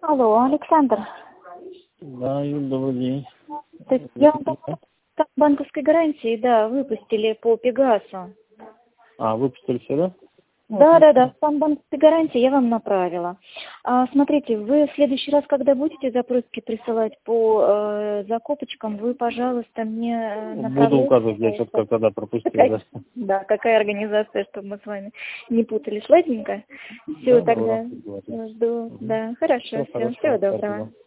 Алло, Александр. Да, Юль, добрый день. То есть я вам там банковской гарантии, да, выпустили по Пегасу. Выпустили все, да? Да, там банковской гарантии я вам направила. Смотрите, вы в следующий раз, когда будете запроски присылать по закупочкам, вы, пожалуйста, мне направляйте. Буду указывать, я что-то когда пропустил, да? Да, какая организация, чтобы мы с вами не путались. Ладненько? Все, Да, тогда давай, жду. Да, хорошо, Всё, всего доброго. спасибо.